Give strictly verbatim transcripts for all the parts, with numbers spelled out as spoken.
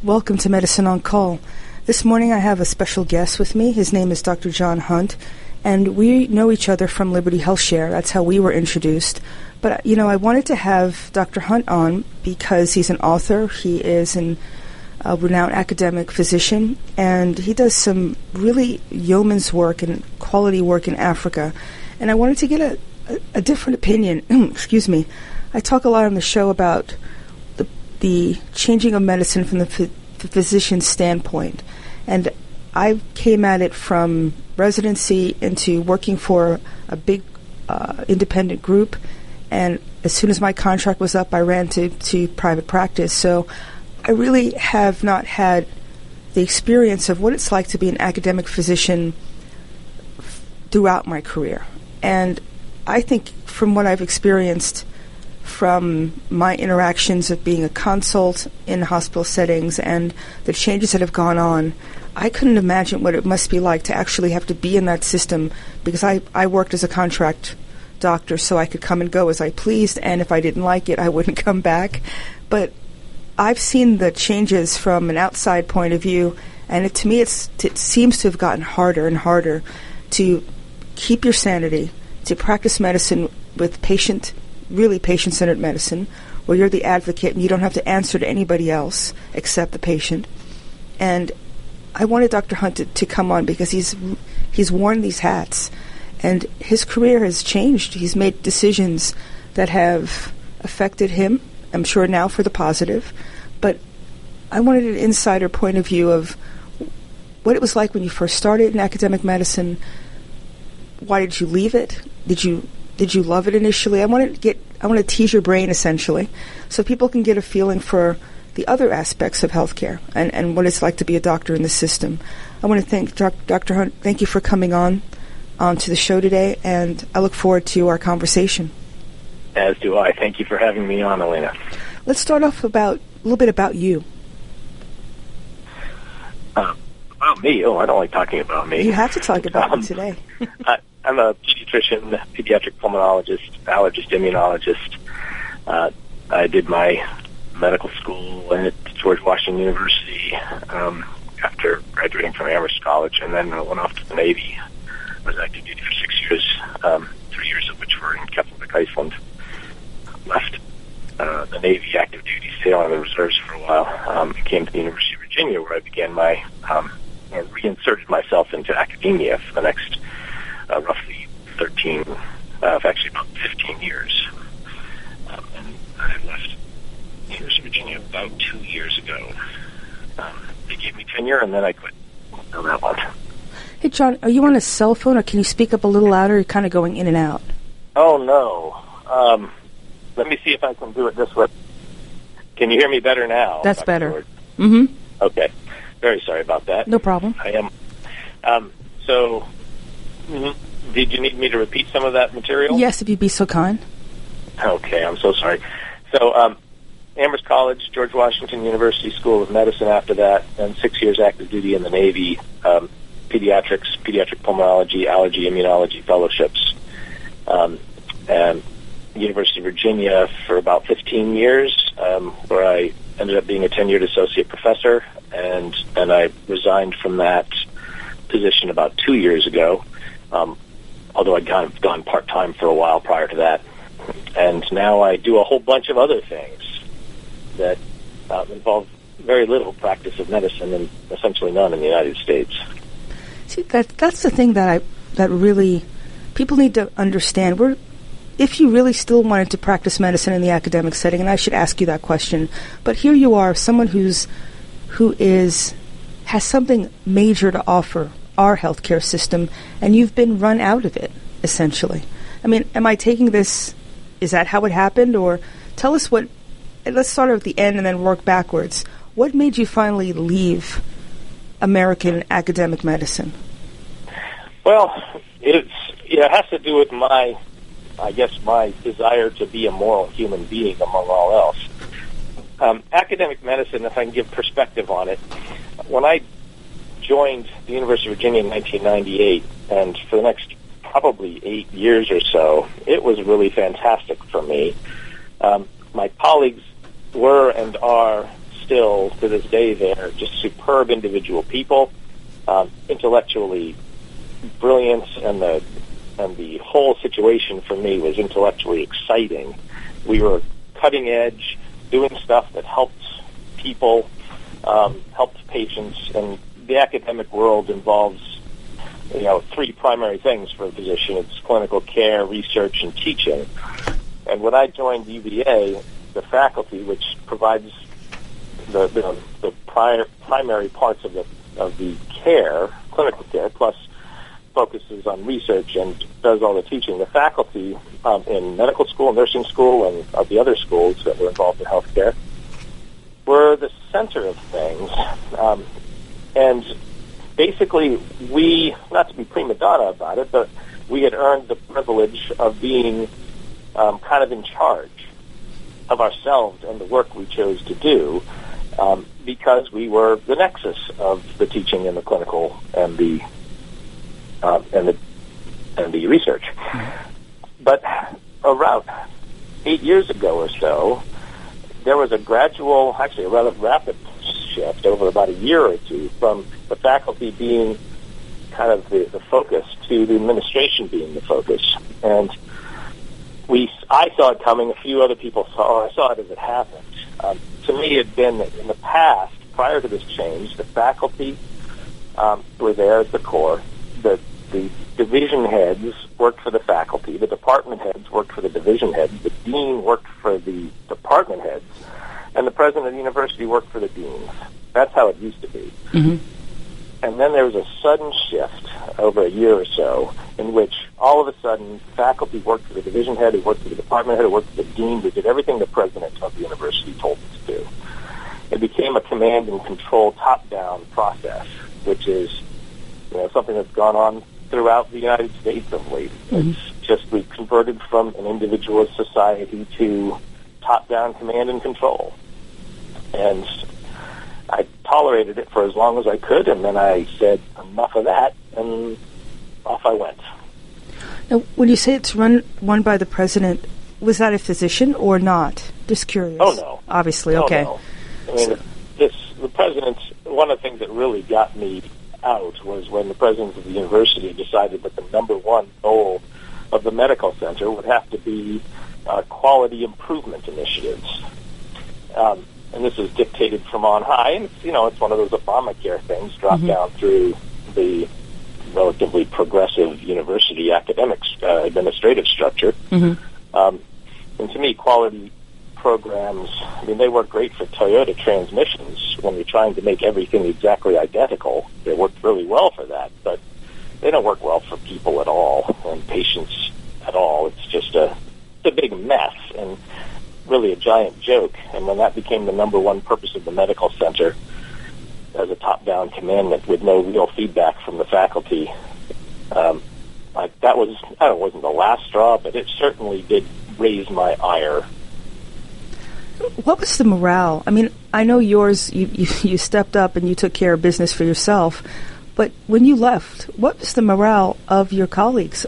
Welcome to Medicine on Call. This morning I have a special guest with me. His name is Doctor John Hunt, and we know each other from Liberty Health Share. That's how we were introduced. But, you know, I wanted to have Doctor Hunt on because he's an author. He is an, a renowned academic physician, and he does some really yeoman's work and quality work in Africa. And I wanted to get a, a, a different opinion. Excuse me. I talk a lot on the show about the, the changing of medicine from the, ph- the physician's standpoint. And I came at it from residency into working for a big uh, independent group. And as soon as my contract was up, I ran to, to private practice. So I really have not had the experience of what it's like to be an academic physician f- throughout my career. And I think from what I've experienced from my interactions of being a consult in hospital settings and the changes that have gone on, I couldn't imagine what it must be like to actually have to be in that system, because I, I worked as a contract doctor so I could come and go as I pleased, and if I didn't like it, I wouldn't come back. But I've seen the changes from an outside point of view, and it, to me it's, it seems to have gotten harder and harder to keep your sanity, to practice medicine with patient really patient-centered medicine, where you're the advocate and you don't have to answer to anybody else except the patient. And I wanted Doctor Hunt to, to come on because he's he's worn these hats, and his career has changed. He's made decisions that have affected him, I'm sure now for the positive, but I wanted an insider point of view of what it was like when you first started in academic medicine. Why did you leave it? Did you Did you love it initially? I want to get, I want to tease your brain essentially, so people can get a feeling for the other aspects of healthcare and, and what it's like to be a doctor in the system. I want to thank doc, Doctor Hunt. Thank you for coming on onto the show today, and I look forward to our conversation. As do I. Thank you for having me on, Elena. Let's start off about a little bit about you. Uh, about me? Oh, I don't like talking about me. You have to talk about um, me today. I, I'm a pediatrician, pediatric pulmonologist, allergist, immunologist. Uh, I did my medical school at George Washington University um, after graduating from Amherst College, and then I went off to the Navy. I was active duty for six years, um, three years of which were in Keflavik, Iceland. Left uh, the Navy active duty, stayed on the reserves for a while. Um, came to the University of Virginia, where I began my, um, or reinserted myself into academia for the next Uh, roughly thirteen, uh, actually about fifteen years. Um, and I left the University of Virginia about two years ago. Um, they gave me tenure, and then I quit on that one. Hey, John, are you on a cell phone, or can you speak up a little louder? You're kind of going in and out. Oh, no. Um, let me see if I can do it this way. Can you hear me better now? That's Doctor better. George? Mm-hmm. Okay. Very sorry about that. No problem. I am. Um, so... Mm-hmm. Did you need me to repeat some of that material? Yes, if you'd be so kind. Okay, I'm so sorry. So, um, Amherst College, George Washington University School of Medicine after that, and six years active duty in the Navy, um, pediatrics, pediatric pulmonology, allergy, immunology fellowships. Um, and University of Virginia for about fifteen years, um, where I ended up being a tenured associate professor, and, and I resigned from that position about two years ago. Um, although I'd gone, gone part-time for a while prior to that. And now I do a whole bunch of other things that uh, involve very little practice of medicine and essentially none in the United States. See, that that's the thing that I that really people need to understand. We're, if you really still wanted to practice medicine in the academic setting, and I should ask you that question, but here you are, someone who's who is has something major to offer our healthcare system, and you've been run out of it, essentially. I mean, am I taking this, is that how it happened? Or tell us what, let's start at the end and then work backwards. What made you finally leave American academic medicine? Well, it's, it has to do with my, I guess, my desire to be a moral human being among all else. Um, academic medicine, if I can give perspective on it, when I joined the University of Virginia in nineteen ninety-eight, and for the next probably eight years or so, it was really fantastic for me. Um, my colleagues were and are still, to this day, they're just superb individual people, um, intellectually brilliant, and the and the whole situation for me was intellectually exciting. We were cutting edge, doing stuff that helped people, um, helped patients, and the academic world involves, you know, three primary things for a physician. It's clinical care, research, and teaching. And when I joined U V A, the faculty, which provides the the, the prior, primary parts of the of the care, clinical care, plus focuses on research and does all the teaching. The faculty um, in medical school, nursing school, and of the other schools that were involved in healthcare were the center of things. Um, and basically, we, not to be prima donna about it, but we had earned the privilege of being um, kind of in charge of ourselves and the work we chose to do, um, because we were the nexus of the teaching and the clinical and the uh, and the and the research. But around eight years ago or so, there was a gradual, actually a rather rapid shift over about a year or two from the faculty being kind of the, the focus to the administration being the focus. And we, I saw it coming. A few other people saw. I saw it as it happened. Um, to me, it had been that in the past, prior to this change, the faculty um, were there as the core. The the division heads worked for the faculty. The department heads worked for the division heads. The dean worked for the department heads, and the president of the university worked for the deans. That's how it used to be. Mm-hmm. And then there was a sudden shift over a year or so in which all of a sudden faculty worked for the division head, who worked for the department head, who worked for the dean, who did everything the president of the university told them to do. It became a command and control top-down process, which is, you know, something that's gone on throughout the United States of late. Mm-hmm. It's just we've converted from an individualist society to top-down command and control. And I tolerated it for as long as I could, and then I said, enough of that, and off I went. Now, when you say it's run run by the president, was that a physician or not? Just curious. Oh, no. Obviously, oh, okay. No. I mean, so. this, the president, one of the things that really got me out was when the president of the university decided that the number one goal of the medical center would have to be uh, quality improvement initiatives. Um, and this is dictated from on high, and it's, you know, it's one of those Obamacare things dropped mm-hmm. down through the relatively progressive university academics uh, administrative structure. Mm-hmm. Um, and to me, quality programs, I mean, they work great for Toyota transmissions when you're trying to make everything exactly identical. They work really well for that, but they don't work well for people at all and patients at all. It's just a, it's a big mess and really a giant joke. And when that became the number one purpose of the medical center as a top-down commandment with no real feedback from the faculty, um, like that was, I don't know, it wasn't the last straw, but it certainly did raise my ire. What was the morale? I mean, I know yours, you, you, you stepped up and you took care of business for yourself, but when you left, what was the morale of your colleagues?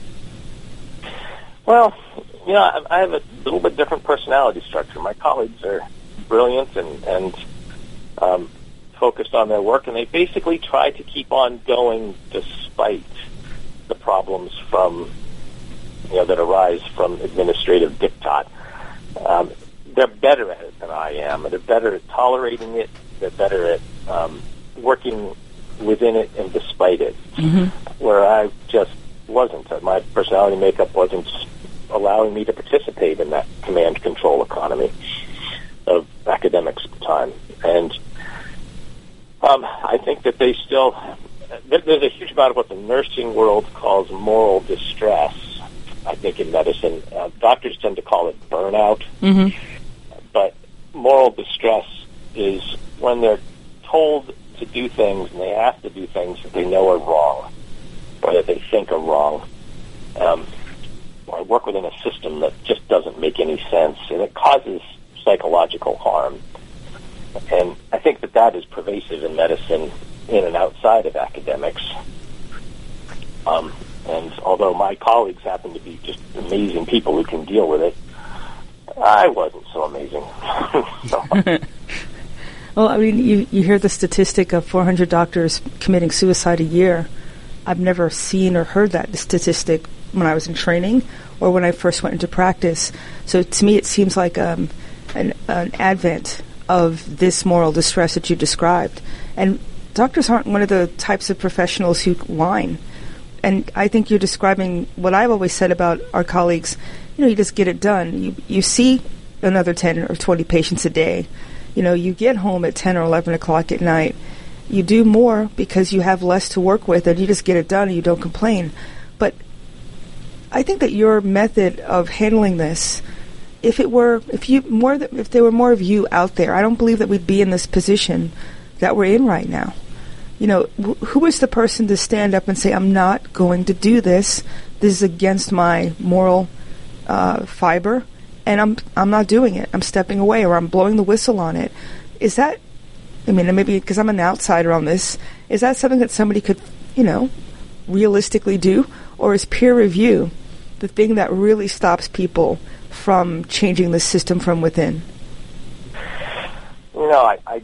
Well, you know, I, I have a little bit different personality structure. My colleagues are brilliant and, and um, focused on their work, and they basically try to keep on going despite the problems from, you know, that arise from administrative diktat. Um, they're better at it than I am. They're better at tolerating it. They're better at um, working within it and despite it, mm-hmm. where I just wasn't. My personality makeup wasn't allowing me to participate in that command control economy of academics at the time. And um, I think that they still, there's a huge amount of what the nursing world calls moral distress, I think, in medicine. Uh, doctors tend to call it burnout. Mm-hmm. But moral distress is when they're told to do things and they have to do things that they know are wrong or that they think are wrong, um, or work within a system that just doesn't make any sense, and it causes psychological harm. And I think that that is pervasive in medicine in and outside of academics. Um, and although my colleagues happen to be just amazing people who can deal with it, I wasn't so amazing. so. Well, I mean, you, you hear the statistic of four hundred doctors committing suicide a year. I've never seen or heard that statistic when I was in training or when I first went into practice. So to me, it seems like um, an, an advent of this moral distress that you described. And doctors aren't one of the types of professionals who whine. And I think you're describing what I've always said about our colleagues. You know, you just get it done. You you see another ten or twenty patients a day. You know, you get home at ten or eleven o'clock at night. You do more because you have less to work with, and you just get it done and you don't complain. But I think that your method of handling this, if it were, if you more, th- if there were more of you out there, I don't believe that we'd be in this position that we're in right now. You know, wh- who is the person to stand up and say, I'm not going to do this. This is against my moral uh, fiber, and I'm I'm not doing it. I'm stepping away, or I'm blowing the whistle on it. Is that, I mean, maybe because I'm an outsider on this, is that something that somebody could, you know, realistically do? Or is peer review the thing that really stops people from changing the system from within? You know, I, I,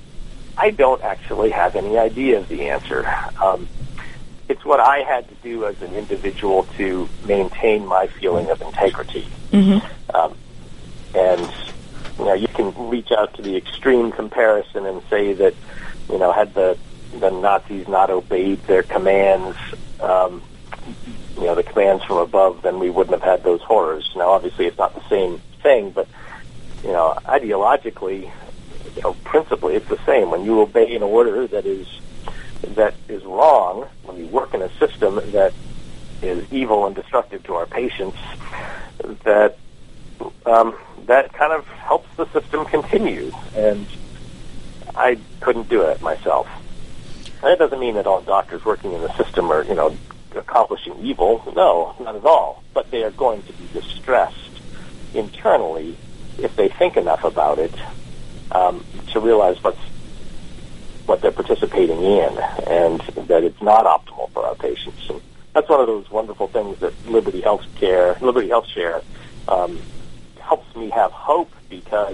I don't actually have any idea of the answer. Um, it's what I had to do as an individual to maintain my feeling of integrity. Mm-hmm. Um, and, you know, you can reach out to the extreme comparison and say that, you know, had the, the Nazis not obeyed their commands, um, you know, the commands from above, then we wouldn't have had those horrors. Now, obviously, it's not the same thing, but, you know, ideologically, you know, principally, it's the same. When you obey an order that is that is wrong, when you work in a system that is evil and destructive to our patients, that um, that kind of helps the system continue. And I couldn't do it myself. That doesn't mean that all doctors working in the system are, you know, accomplishing evil. No, not at all. But they are going to be distressed internally if they think enough about it um, to realize what's what they're participating in, and that it's not optimal for our patients. And that's one of those wonderful things that Liberty Health Care, Liberty Health Share, um, helps me have hope, because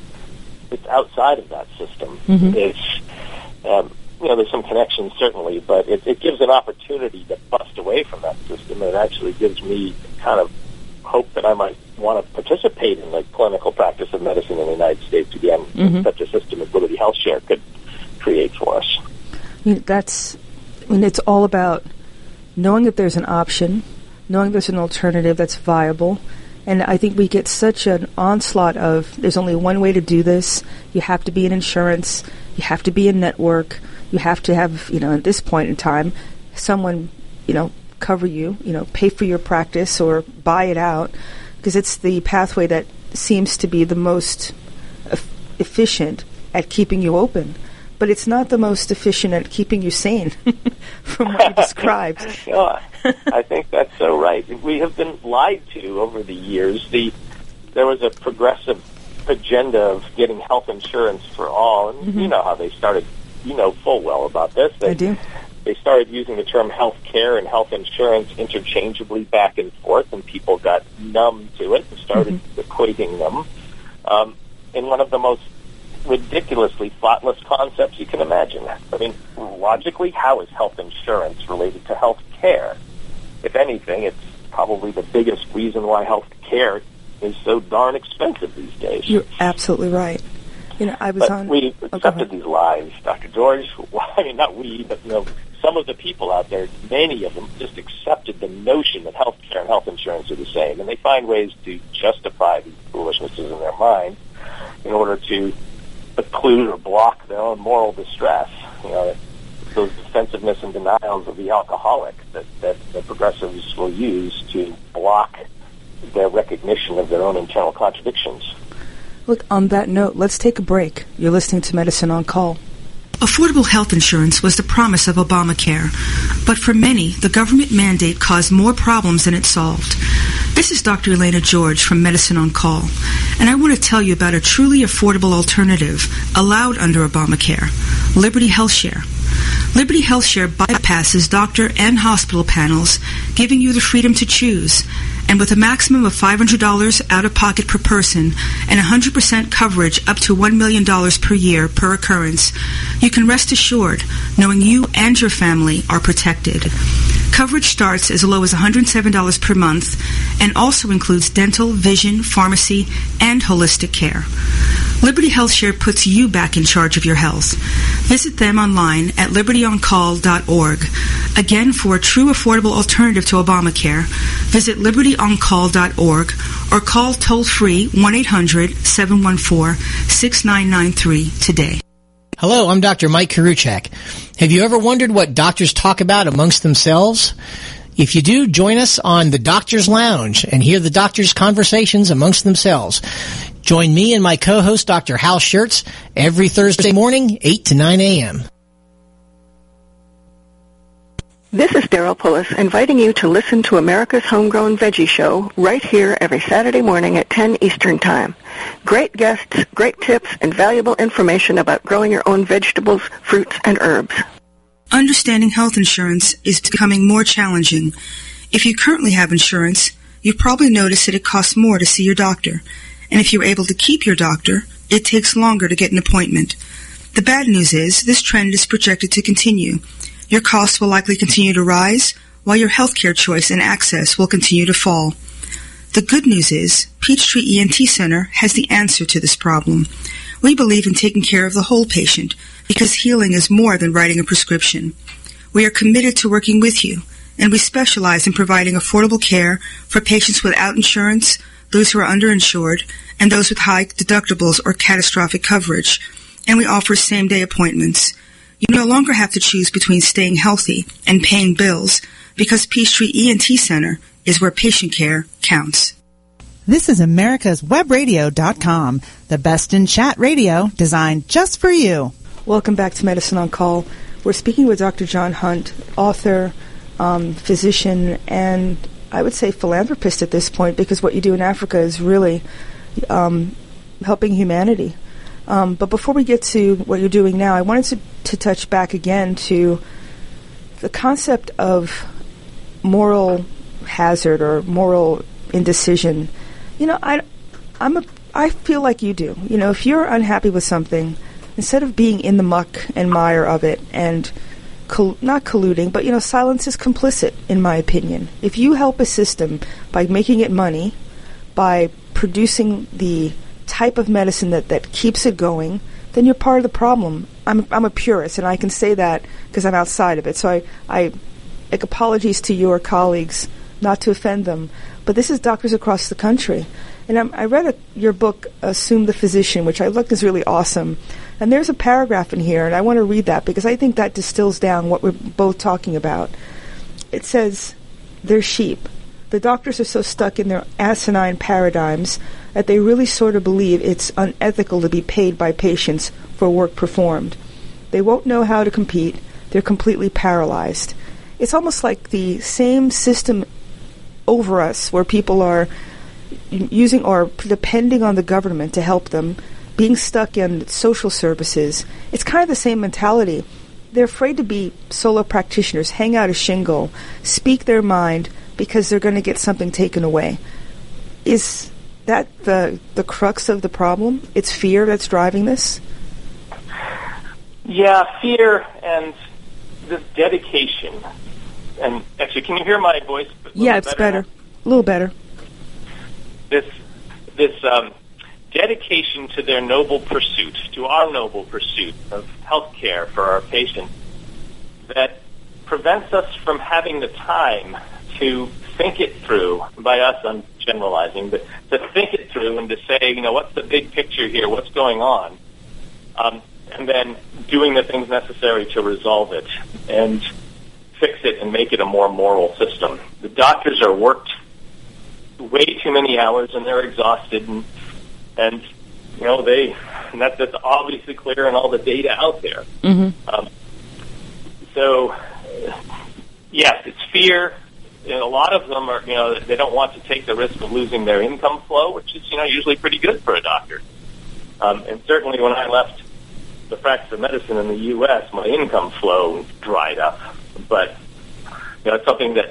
it's outside of that system. Mm-hmm. It's um, you know, there's some connections certainly, but it, it gives an opportunity to bust away from that system. And it actually gives me kind of hope that I might want to participate in the clinical practice of medicine in the United States again. Mm-hmm. Such a system as Liberty Health Share could create for us. I mean, that's, I mean, it's all about knowing that there's an option, knowing there's an alternative that's viable. And I think we get such an onslaught of, there's only one way to do this. You have to be in insurance. You have to be in network. You have to have, you know, at this point in time, someone, you know, cover you, you know, pay for your practice or buy it out, because it's the pathway that seems to be the most e- efficient at keeping you open. But it's not the most efficient at keeping you sane, from what you described. No, I think that's so right. We have been lied to over the years. The there was a progressive agenda of getting health insurance for all, and mm-hmm. you know how they started. You know full well about this. They, I do. They started using the term health care and health insurance interchangeably back and forth, and people got numb to it and started mm-hmm. equating them. Um, in one of the most ridiculously thoughtless concepts you can imagine. I mean, logically, how is health insurance related to health care? If anything, it's probably the biggest reason why health care is so darn expensive these days. You're absolutely right. You know, I was but on. we accepted oh, these lies, Doctor George. I mean, not we, but you know, some of the people out there, many of them, just accepted the notion that health care and health insurance are the same, and they find ways to justify these foolishnesses in their mind in order to occlude or block their own moral distress. You know, those defensiveness and denials of the alcoholic that, that the progressives will use to block their recognition of their own internal contradictions. Look, on that note, let's take a break. You're listening to Medicine on Call. Affordable health insurance was the promise of Obamacare, but for many, the government mandate caused more problems than it solved. This is Doctor Elena George from Medicine on Call, and I want to tell you about a truly affordable alternative allowed under Obamacare, Liberty Health Share. Liberty Health Share bypasses doctor and hospital panels, giving you the freedom to choose, And with a maximum of five hundred dollars out-of-pocket per person and one hundred percent coverage up to one million dollars per year per occurrence, you can rest assured knowing you and your family are protected. Coverage starts as low as one hundred seven dollars per month and also includes dental, vision, pharmacy, and holistic care. Liberty HealthShare puts you back in charge of your health. Visit them online at liberty on call dot org. Again, for a true affordable alternative to Obamacare, visit liberty on call dot org or call toll-free one eight hundred seven one four six nine nine three today. Hello, I'm Doctor Mike Karuchak. Have you ever wondered what doctors talk about amongst themselves? If you do, join us on the Doctor's Lounge and hear the doctors' conversations amongst themselves. Join me and my co-host, Doctor Hal Schertz, every Thursday morning, eight to nine a.m. This is Daryl Pullis inviting you to listen to America's Homegrown Veggie Show right here every Saturday morning at ten Eastern Time. Great guests, great tips, and valuable information about growing your own vegetables, fruits, and herbs. Understanding health insurance is becoming more challenging. If you currently have insurance, you've probably noticed that it costs more to see your doctor. And if you're able to keep your doctor, it takes longer to get an appointment. The bad news is this trend is projected to continue. Your costs will likely continue to rise, while your healthcare choice and access will continue to fall. The good news is Peachtree E N T Center has the answer to this problem. We believe in taking care of the whole patient because healing is more than writing a prescription. We are committed to working with you, and we specialize in providing affordable care for patients without insurance, those who are underinsured, and those with high deductibles or catastrophic coverage. And we offer same-day appointments. You no longer have to choose between staying healthy and paying bills because Peachtree E N T Center is where patient care counts. This is America's Web Radio dot com, the best in chat radio designed just for you. Welcome back to Medicine on Call. We're speaking with Doctor John Hunt, author, um, physician, and I would say philanthropist at this point, because what you do in Africa is really um, helping humanity. Um, but before we get to what you're doing now, I wanted to, to touch back again to the concept of moral hazard or moral indecision. You know, I, I'm a, I feel like you do. You know, if you're unhappy with something, instead of being in the muck and mire of it and col- not colluding, but, you know, silence is complicit, in my opinion. If you help a system by making it money, by producing the type of medicine that, that keeps it going, then you're part of the problem. I'm I'm a purist, and I can say that because I'm outside of it. So I, I make apologies to your colleagues, not to offend them, but this is doctors across the country. And I'm, I read a, your book, Assume the Physician, which I looked is really awesome. And there's a paragraph in here, and I want to read that because I think that distills down what we're both talking about. It says, they're sheep. The doctors are so stuck in their asinine paradigms that they really sort of believe it's unethical to be paid by patients for work performed. They won't know how to compete. They're completely paralyzed. It's almost like the same system over us where people are using or depending on the government to help them, being stuck in social services. It's kind of the same mentality. They're afraid to be solo practitioners, hang out a shingle, speak their mind because they're going to get something taken away. Is that the the crux of the problem? It's fear that's driving this? Yeah, fear and this dedication. And actually, can you hear my voice? Yeah, it's better. better. A little better. This this um, dedication to their noble pursuit, to our noble pursuit of health care for our patients, that prevents us from having the time to think it through. By us, I'm generalizing, but to think it through and to say, you know, what's the big picture here? What's going on? Um, and then doing the things necessary to resolve it and fix it and make it a more moral system. The doctors are worked way too many hours and they're exhausted, and, and you know, they, and that, that's obviously clear in all the data out there. Mm-hmm. Um, so, yes, it's fear. And a lot of them are, you know, they don't want to take the risk of losing their income flow, which is, you know, usually pretty good for a doctor. Um, and certainly when I left the practice of medicine in the U S, my income flow dried up. But, you know, it's something that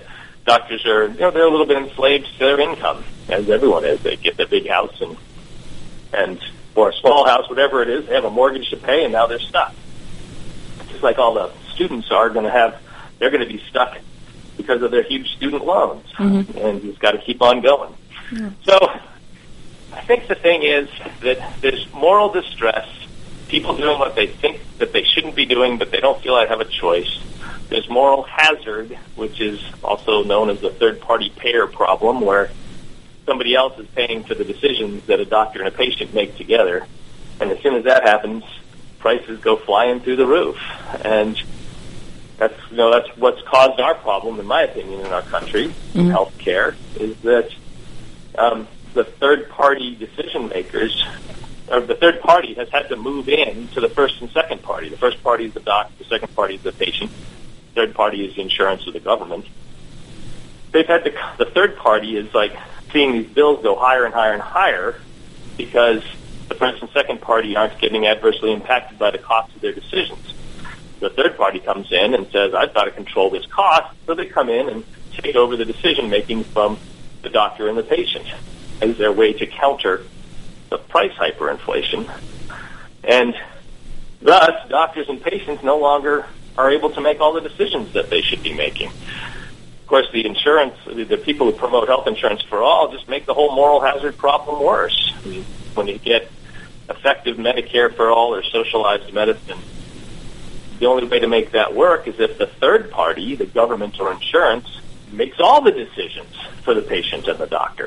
doctors are, you know, they're a little bit enslaved to their income, as everyone is. They get their big house and, and or a small house, whatever it is, they have a mortgage to pay, and now they're stuck. Just like all the students are going to have, they're going to be stuck because of their huge student loans, mm-hmm. and you've got to keep on going. Yeah. So I think the thing is that there's moral distress, people doing what they think that they shouldn't be doing, but they don't feel I have a choice. There's moral hazard, which is also known as the third-party payer problem, where somebody else is paying for the decisions that a doctor and a patient make together. And as soon as that happens, prices go flying through the roof. And that's, you know, that's what's caused our problem, in my opinion, in our country, mm-hmm. in healthcare, is that um, the third-party decision makers, or the third party has had to move in to the first and second party. The first party is the doctor, the second party is the patient. Third party is the insurance or the government. They've had to, the third party is like seeing these bills go higher and higher and higher because the first and second party aren't getting adversely impacted by the cost of their decisions. The third party comes in and says, I've got to control this cost, so they come in and take over the decision making from the doctor and the patient as their way to counter the price hyperinflation. And thus, doctors and patients no longer are able to make all the decisions that they should be making. Of course, the insurance, the people who promote health insurance for all just make the whole moral hazard problem worse. I mean, when you get effective Medicare for all or socialized medicine, the only way to make that work is if the third party, the government or insurance, makes all the decisions for the patient and the doctor.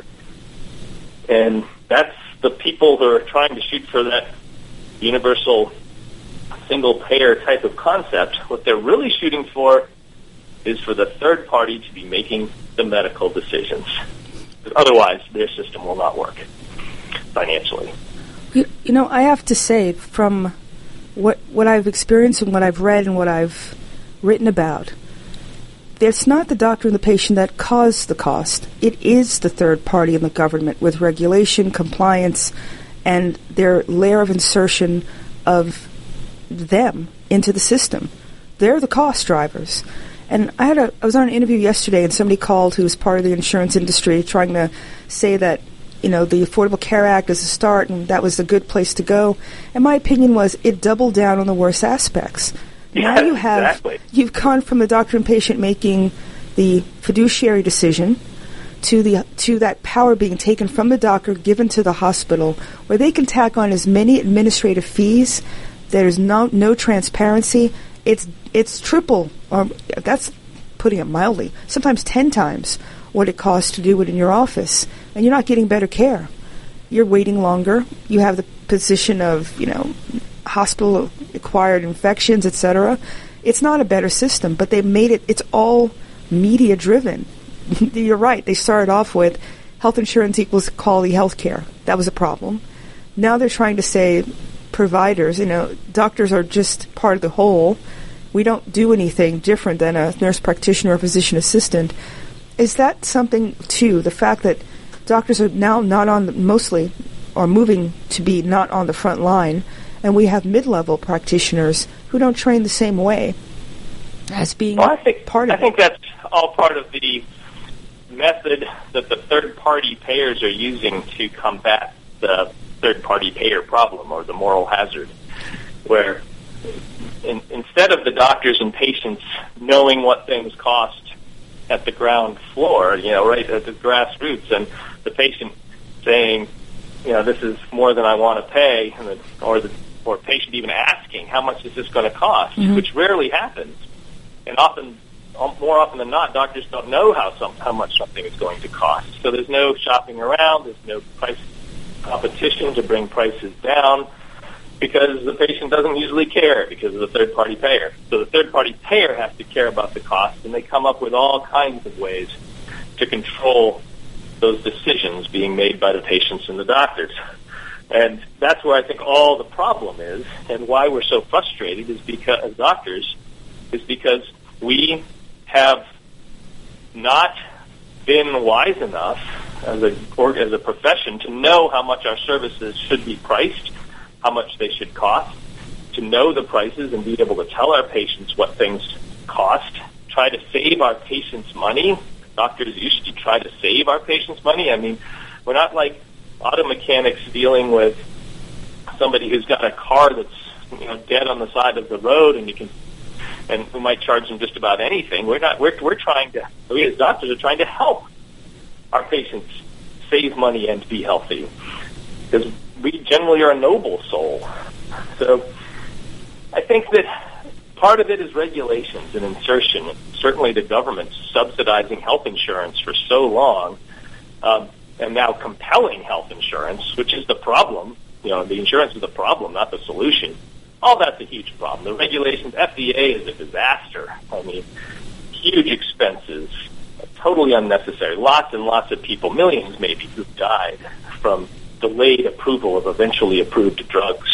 And that's the people who are trying to shoot for that universal single-payer type of concept. What they're really shooting for is for the third party to be making the medical decisions. Otherwise, their system will not work financially. You, you know, I have to say, from what what I've experienced and what I've read and what I've written about, it's not the doctor and the patient that cause the cost. It is the third party and the government with regulation, compliance, and their layer of insertion of them into the system. They're the cost drivers. And I had a I was on an interview yesterday, and somebody called who was part of the insurance industry trying to say that, you know, the Affordable Care Act is a start and that was a good place to go. And my opinion was it doubled down on the worst aspects. Yeah, now you have exactly. You've gone from the doctor and patient making the fiduciary decision to the to that power being taken from the doctor, given to the hospital, where they can tack on as many administrative fees. There's no no transparency. It's it's triple, or that's putting it mildly, sometimes ten times what it costs to do it in your office, and you're not getting better care. You're waiting longer. You have the position of, you know, hospital-acquired infections, et cetera. It's not a better system, but they made it, it's all media-driven. You're right. They started off with health insurance equals quality health care. That was a problem. Now they're trying to say providers, you know, doctors are just part of the whole. We don't do anything different than a nurse practitioner or physician assistant. Is that something, too, the fact that doctors are now not on, the, mostly, are moving to be not on the front line, and we have mid-level practitioners who don't train the same way as being well, I think, part of I it? think that's all part of the method that the third-party payers are using to combat the third-party payer problem or the moral hazard, where in, instead of the doctors and patients knowing what things cost at the ground floor, you know, right at the grassroots, and the patient saying, you know, this is more than I want to pay, and the, or the or patient even asking, how much is this going to cost, mm-hmm. which rarely happens. And often, more often than not, doctors don't know how some how much something is going to cost. So there's no shopping around, there's no price competition to bring prices down, because the patient doesn't usually care because of the third-party payer. So the third-party payer has to care about the cost, and they come up with all kinds of ways to control those decisions being made by the patients and the doctors. And that's where I think all the problem is, and why we're so frustrated is because, as doctors, is because we have not been wise enough as a or as a profession to know how much our services should be priced, how much they should cost, to know the prices and be able to tell our patients what things cost, try to save our patients money doctors usually try to save our patients money. I mean, we're not like auto mechanics dealing with somebody who's got a car that's, you know, dead on the side of the road, and you can, and we might charge them just about anything. We're not. We're we're trying to. We as doctors are trying to help our patients save money and be healthy, because we generally are a noble soul. So I think that part of it is regulations and insertion. Certainly, the government subsidizing health insurance for so long. Um, and now compelling health insurance, which is the problem. You know, the insurance is the problem, not the solution. All that's a huge problem. The regulations, F D A is a disaster. I mean, huge expenses, totally unnecessary. Lots and lots of people, millions maybe, who've died from delayed approval of eventually approved drugs.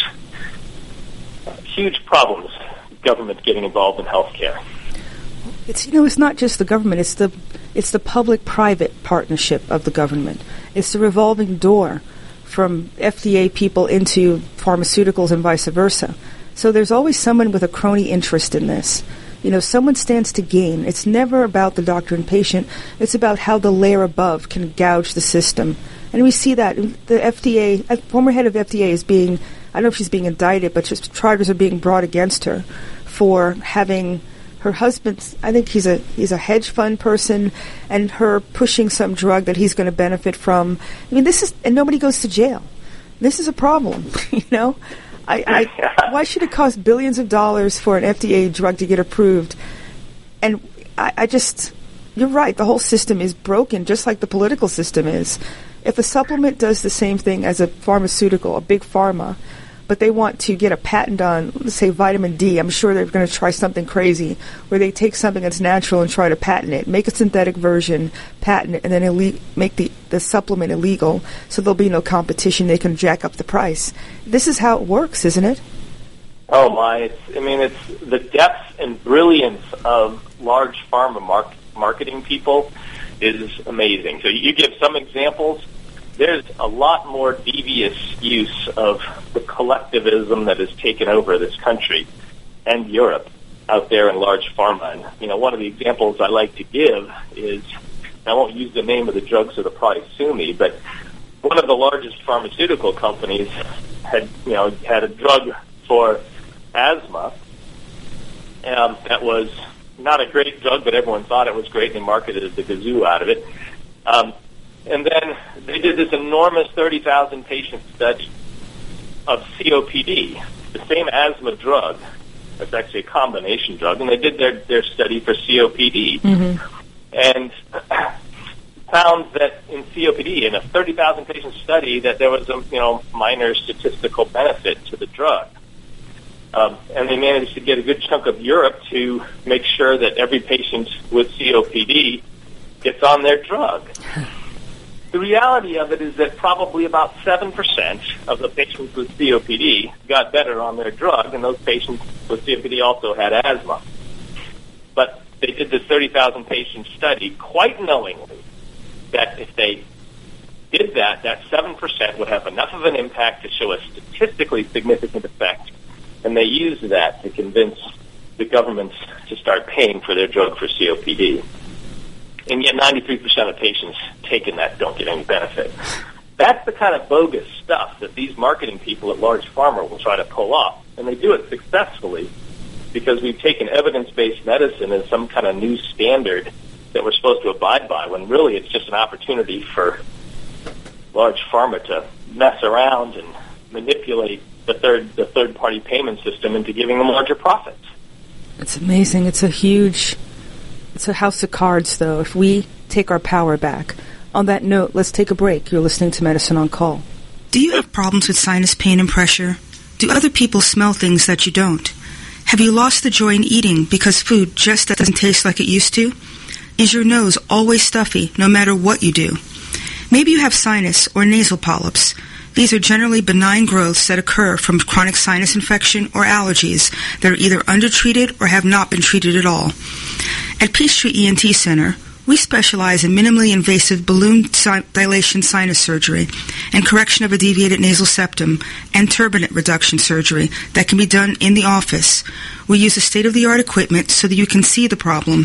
Uh, huge problems, government getting involved in healthcare. It's, you know, it's not just the government. It's the it's the public-private partnership of the government. It's the revolving door from F D A people into pharmaceuticals and vice versa. So there's always someone with a crony interest in this. You know, someone stands to gain. It's never about the doctor and patient. It's about how the layer above can gouge the system. And we see that. The F D A, a former head of F D A is being, I don't know if she's being indicted, but just charges are being brought against her for having her husband, I think he's a he's a hedge fund person, and her pushing some drug that he's going to benefit from. I mean, this is, and nobody goes to jail. This is a problem, you know? I, I why should it cost billions of dollars for an F D A drug to get approved? And I, I just, you're right, the whole system is broken, just like the political system is. If a supplement does the same thing as a pharmaceutical, a big pharma, but they want to get a patent on, let's say, vitamin D, I'm sure they're going to try something crazy where they take something that's natural and try to patent it, make a synthetic version, patent it, and then ille- make the, the supplement illegal so there'll be no competition. They can jack up the price. This is how it works, isn't it? Oh, my. It's, I mean, it's the depth and brilliance of large pharma mar- marketing people is amazing. So you give some examples. There's a lot more devious use of the collectivism that has taken over this country and Europe out there in large pharma. And, you know, one of the examples I like to give is, I won't use the name of the drug so they'll probably sue me, but one of the largest pharmaceutical companies had, you know, had a drug for asthma um, that was not a great drug, but everyone thought it was great and they marketed the gazoo out of it. Um, And then they did this enormous thirty thousand patient study of C O P D, the same asthma drug. It's actually a combination drug, and they did their, their study for C O P D, mm-hmm. and found that in C O P D, in a thirty thousand patient study, that there was a you know minor statistical benefit to the drug. Um, and they managed to get a good chunk of Europe to make sure that every patient with C O P D gets on their drug. The reality of it is that probably about seven percent of the patients with C O P D got better on their drug, and those patients with C O P D also had asthma. But they did this thirty thousand patient study quite knowingly that if they did that, that seven percent would have enough of an impact to show a statistically significant effect, and they used that to convince the governments to start paying for their drug for C O P D. And yet ninety-three percent of patients taking that don't get any benefit. That's the kind of bogus stuff that these marketing people at large pharma will try to pull off. And they do it successfully because we've taken evidence-based medicine as some kind of new standard that we're supposed to abide by, when really it's just an opportunity for large pharma to mess around and manipulate the third the third-party payment system into giving them larger profits. It's amazing. It's a huge... It's a house of cards, though, if we take our power back. On that note, let's take a break. You're listening to Medicine on Call. Do you have problems with sinus pain and pressure? Do other people smell things that you don't? Have you lost the joy in eating because food just doesn't taste like it used to? Is your nose always stuffy no matter what you do? Maybe you have sinus or nasal polyps. These are generally benign growths that occur from chronic sinus infection or allergies that are either undertreated or have not been treated at all. At Peachtree E N T Center, we specialize in minimally invasive balloon si- dilation sinus surgery and correction of a deviated nasal septum and turbinate reduction surgery that can be done in the office. We use a state-of-the-art equipment so that you can see the problem.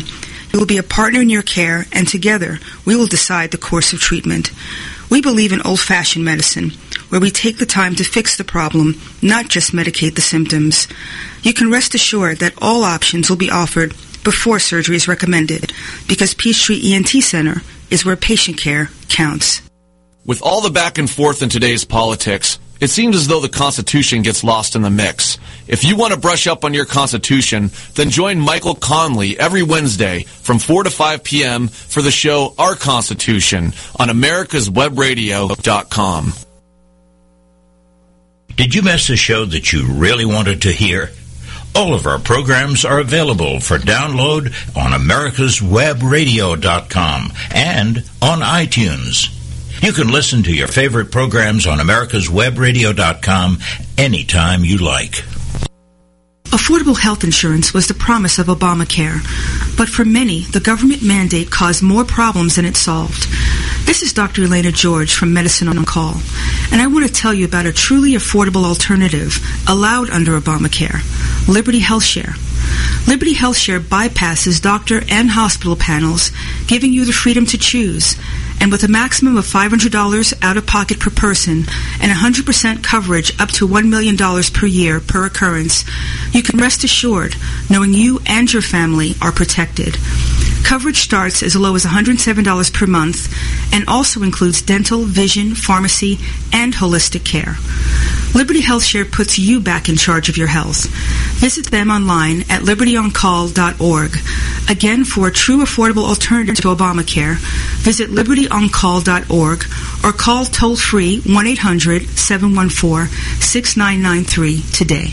We will be a partner in your care, and together we will decide the course of treatment. We believe in old-fashioned medicine, where we take the time to fix the problem, not just medicate the symptoms. You can rest assured that all options will be offered before surgery is recommended, because Peachtree E N T Center is where patient care counts. With all the back and forth in today's politics, it seems as though the Constitution gets lost in the mix. If you want to brush up on your Constitution, then join Michael Conley every Wednesday from four to five p.m. for the show Our Constitution on americas web radio dot com. Did you miss a show that you really wanted to hear? All of our programs are available for download on americas web radio dot com and on iTunes. You can listen to your favorite programs on americas web radio dot com anytime you like. Affordable health insurance was the promise of Obamacare, but for many, the government mandate caused more problems than it solved. This is Doctor Elena George from Medicine on Call, and I want to tell you about a truly affordable alternative allowed under Obamacare, Liberty HealthShare. Liberty HealthShare bypasses doctor and hospital panels, giving you the freedom to choose. And with a maximum of five hundred dollars out-of-pocket per person and one hundred percent coverage up to one million dollars per year per occurrence, you can rest assured knowing you and your family are protected. Coverage starts as low as one hundred seven dollars per month and also includes dental, vision, pharmacy, and holistic care. Liberty HealthShare puts you back in charge of your health. Visit them online at liberty on call dot org. Again, for a true affordable alternative to Obamacare, visit liberty on call dot org or call toll-free one eight hundred seven one four six nine nine three today.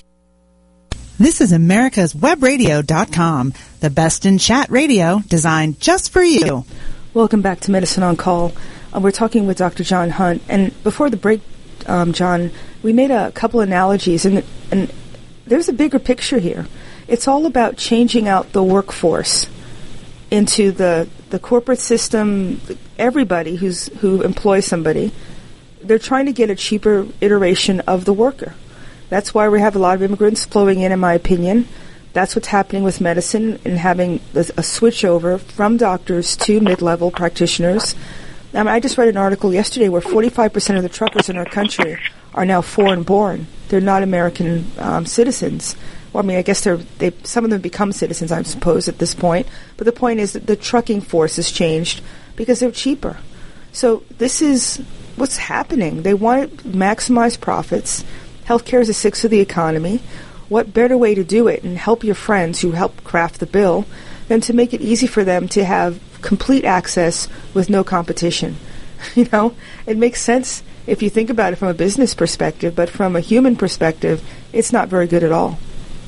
This is americas web radio dot com, the best in chat radio designed just for you. Welcome back to Medicine on Call. Uh, we're talking with Doctor John Hunt. And before the break, um, John, we made a couple analogies, and, and there's a bigger picture here. It's all about changing out the workforce into the the corporate system. Everybody who's who employs somebody, they're trying to get a cheaper iteration of the worker. That's why we have a lot of immigrants flowing in, in my opinion. That's what's happening with medicine and having a, a switch over from doctors to mid-level practitioners. I mean, I just read an article yesterday where forty-five percent of the truckers in our country are now foreign-born. They're not American um, citizens. Well, I mean, I guess they're they some of them become citizens, I suppose, at this point. But the point is that the trucking force has changed because they're cheaper. So this is what's happening. They want to maximize profits. Healthcare is a sixth of the economy. What better way to do it and help your friends who help craft the bill than to make it easy for them to have complete access with no competition? You know, it makes sense if you think about it from a business perspective, but from a human perspective, it's not very good at all.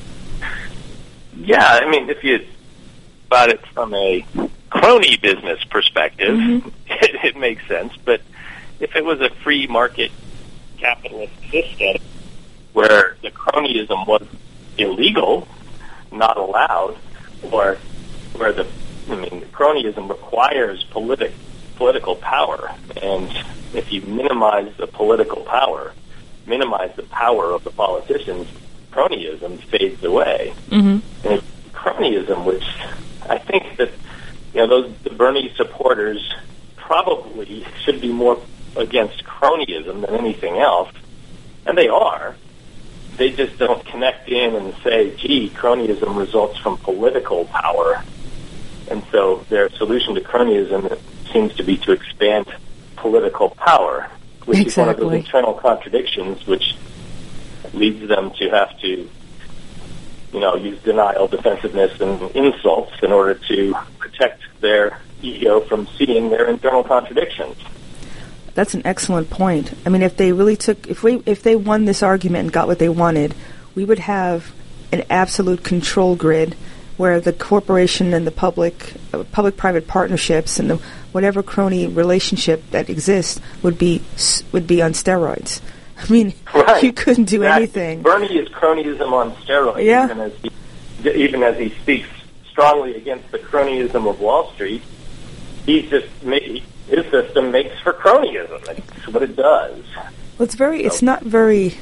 Yeah, I mean, if you about it from a crony business perspective, mm-hmm. it, it makes sense. But if it was a free market capitalist system where the cronyism was illegal, not allowed, or where the I mean, cronyism requires politi- political power, and if you minimize the political power, minimize the power of the politicians, cronyism fades away. Mm-hmm. And it's cronyism, which I think that you know those the Bernie supporters probably should be more against cronyism than anything else, and they are. They just don't connect in and say, gee, cronyism results from political power. And so their solution to cronyism seems to be to expand political power, which exactly. is one of those internal contradictions which leads them to have to, you know, use denial, defensiveness, and insults in order to protect their ego from seeing their internal contradictions. That's an excellent point. I mean, if they really took, if we, if they won this argument and got what they wanted, we would have an absolute control grid where the corporation and the public, uh, public-private partnerships and the whatever crony relationship that exists would be would be on steroids. I mean, right. you couldn't do exactly. anything. Bernie is cronyism on steroids, yeah. even as he, even as he speaks strongly against the cronyism of Wall Street. He's just made. His system makes for cronyism. That's what it does. Well, it's very. So. It's not very.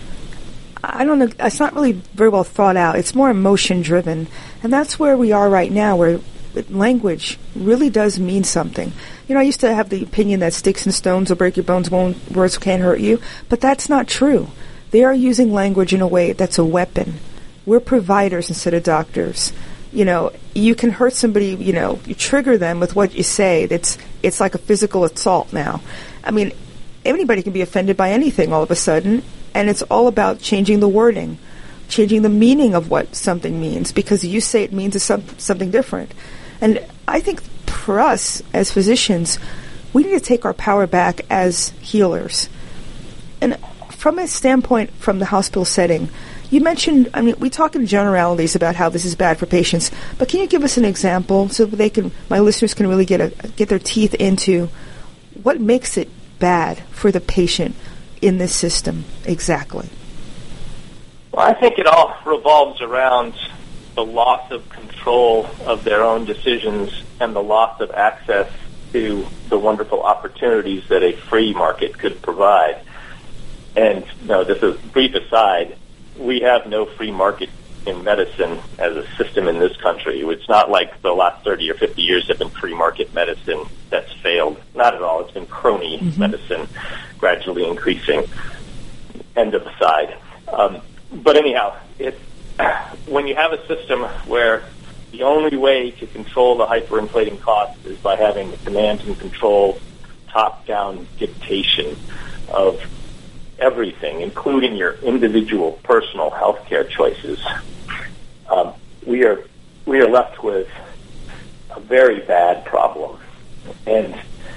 I don't know. It's not really very well thought out. It's more emotion driven, and that's where we are right now. Where language really does mean something. You know, I used to have the opinion that sticks and stones will break your bones, won't, words can't hurt you, but that's not true. They are using language in a way that's a weapon. We're providers instead of doctors. You know, you can hurt somebody, you know, you trigger them with what you say. It's, it's like a physical assault now. I mean, anybody can be offended by anything all of a sudden, and it's all about changing the wording, changing the meaning of what something means, because you say it means some, something different. And I think for us as physicians, we need to take our power back as healers. And from a standpoint from the hospital setting, you mentioned, I mean, we talk in generalities about how this is bad for patients, but can you give us an example so they can, my listeners can really get a, get their teeth into what makes it bad for the patient in this system exactly? Well, I think it all revolves around the loss of control of their own decisions and the loss of access to the wonderful opportunities that a free market could provide. And, you know, just a brief aside, we have no free market in medicine as a system in this country. It's not like the last thirty or fifty years have been free market medicine that's failed. Not at all. It's been crony mm-hmm. medicine, gradually increasing. End of aside. Um, but anyhow, it, when you have a system where the only way to control the hyperinflating costs is by having the command and control, top-down dictation of everything, including your individual personal health care choices, um, we are we are left with a very bad problem. And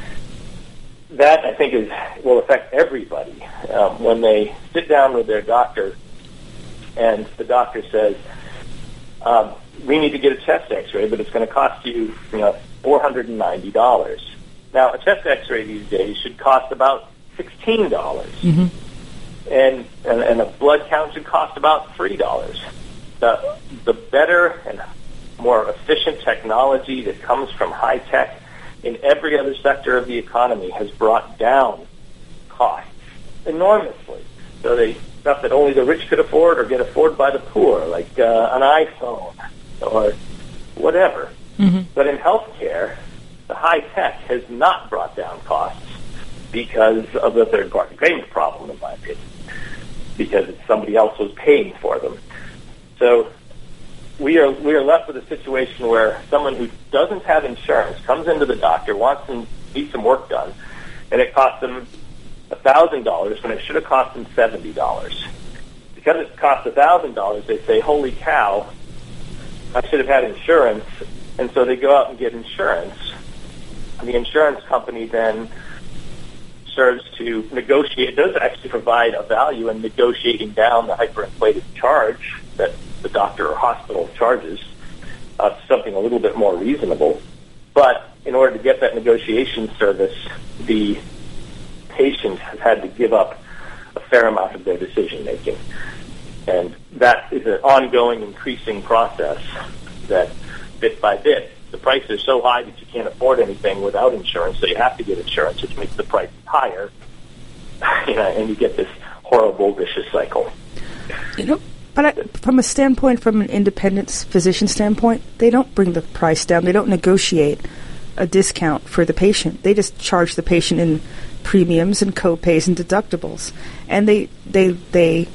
that, I think, is will affect everybody um, when they sit down with their doctor and the doctor says, um, we need to get a chest x-ray, but it's going to cost you, you know, four hundred ninety dollars. Now, a chest x-ray these days should cost about sixteen dollars. Mm-hmm. And, and and a blood count should cost about three dollars. The, the better and more efficient technology that comes from high tech in every other sector of the economy has brought down costs enormously. So they stuff that only the rich could afford or get afforded by the poor, like uh, an iPhone or whatever. Mm-hmm. But in healthcare, the high tech has not brought down costs because of the third-party payment problem, in my opinion, because somebody else was paying for them. So we are we are left with a situation where someone who doesn't have insurance comes into the doctor, wants to need some work done, and it costs them one thousand dollars when it should have cost them seventy dollars. Because it costs one thousand dollars, they say, holy cow, I should have had insurance, and so they go out and get insurance. And the insurance company then serves to negotiate, does actually provide a value in negotiating down the hyperinflated charge that the doctor or hospital charges uh, to something a little bit more reasonable. But in order to get that negotiation service, the patient has had to give up a fair amount of their decision making. And that is an ongoing, increasing process that bit by bit, the prices are so high that you can't afford anything without insurance, so you have to get insurance, which makes the price higher, you know, and you get this horrible, vicious cycle. You know, but I, from a standpoint, from an independent physician standpoint, they don't bring the price down. They don't negotiate a discount for the patient. They just charge the patient in premiums and co-pays and deductibles, and they they they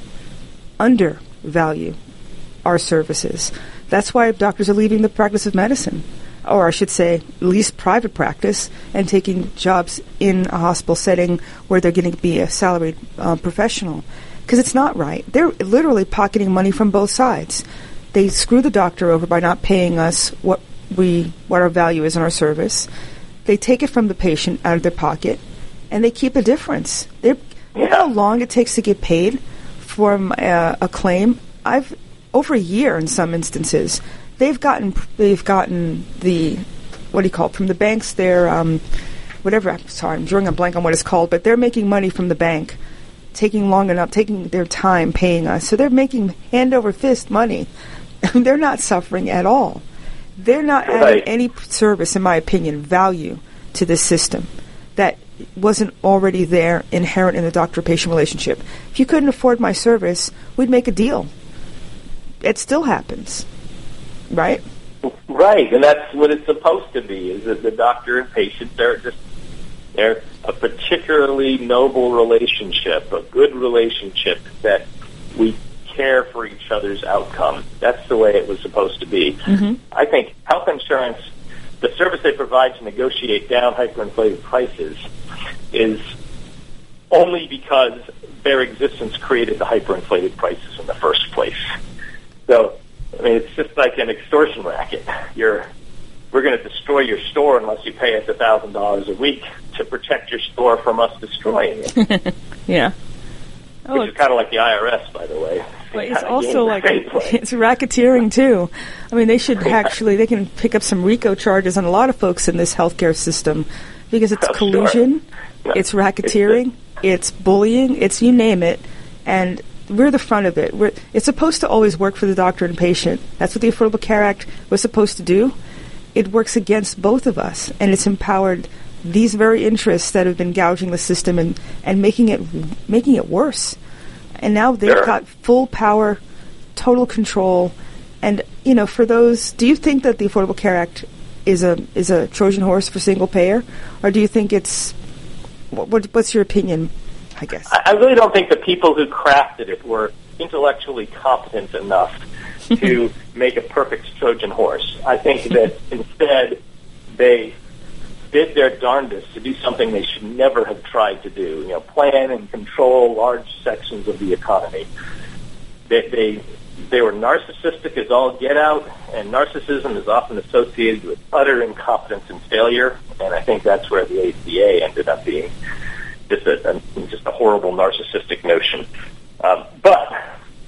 undervalue our services. That's why doctors are leaving the practice of medicine, or I should say, at least private practice, and taking jobs in a hospital setting where they're going to be a salaried uh, professional. Because it's not right. They're literally pocketing money from both sides. They screw the doctor over by not paying us what we what our value is in our service. They take it from the patient out of their pocket, and they keep a difference. They're, you know how long it takes to get paid from a, a claim? I've over a year in some instances. They've gotten they've gotten the what do you call it from the banks? They're um, whatever. I'm sorry, I'm drawing a blank on what it's called, but they're making money from the bank, taking long enough, taking their time paying us. So they're making hand over fist money. They're not suffering at all. They're not adding any service, in my opinion, value to this system that wasn't already there, inherent in the doctor-patient relationship. If you couldn't afford my service, we'd make a deal. It still happens, right? Right, and that's what it's supposed to be, is that the doctor and patient, they're just, they're a particularly noble relationship, a good relationship that we care for each other's outcome. That's the way it was supposed to be. Mm-hmm. I think health insurance, the service they provide to negotiate down hyperinflated prices, is only because their existence created the hyperinflated prices in the first place. So, I mean, it's just like an extortion racket. You're, we're going to destroy your store unless you pay us a thousand dollars a week to protect your store from us destroying it. Yeah. Oh, which is kind of like the I R S, by the way. But it's also like it's racketeering too. I mean, they should actually they can pick up some RICO charges on a lot of folks in this healthcare system because it's oh, collusion, sure. it's racketeering, it's bullying, it's you name it, and we're the front of it. We're, it's supposed to always work for the doctor and patient. That's what the Affordable Care Act was supposed to do. It works against both of us, and it's empowered these very interests that have been gouging the system and, and making it making it worse. And now they've sure. got full power, total control. And, you know, for those, do you think that the Affordable Care Act is a is a Trojan horse for single payer? Or do you think it's, what, what's your opinion, I guess? I really don't think the people who crafted it were intellectually competent enough to make a perfect Trojan horse. I think that instead they did their darndest to do something they should never have tried to do, you know, plan and control large sections of the economy. They, they, they were narcissistic as all get out, and narcissism is often associated with utter incompetence and failure, and I think that's where the A C A ended up being just a, a, just a horrible narcissistic notion. Um, but, I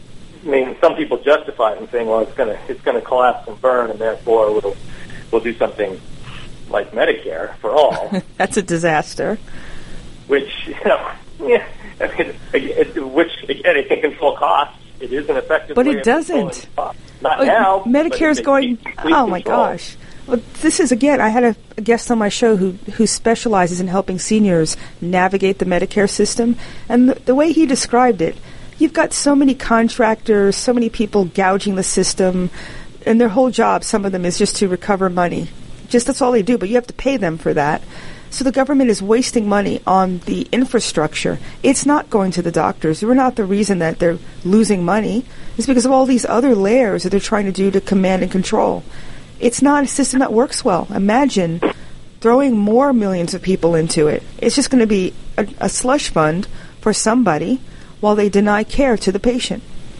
mean, some people justify it and saying, well, it's going to it's going to collapse and burn, and therefore we'll, we'll do something like Medicare for all. That's a disaster. Which, you know, yeah, I mean, it, which, again, it can control costs. It is an effective but way it of doesn't. Costs. Not oh, now. Medicare's going, oh my control. gosh. Well, this is, again, I had a, a guest on my show who, who specializes in helping seniors navigate the Medicare system, and the, the way he described it, you've got so many contractors, so many people gouging the system, and their whole job, some of them, is just to recover money. Just that's all they do, but you have to pay them for that. So the government is wasting money on the infrastructure. It's not going to the doctors. We're not the reason that they're losing money. It's because of all these other layers that they're trying to do to command and control. It's not a system that works well. Imagine throwing more millions of people into it. It's just going to be a, a slush fund for somebody while they deny care to the patient.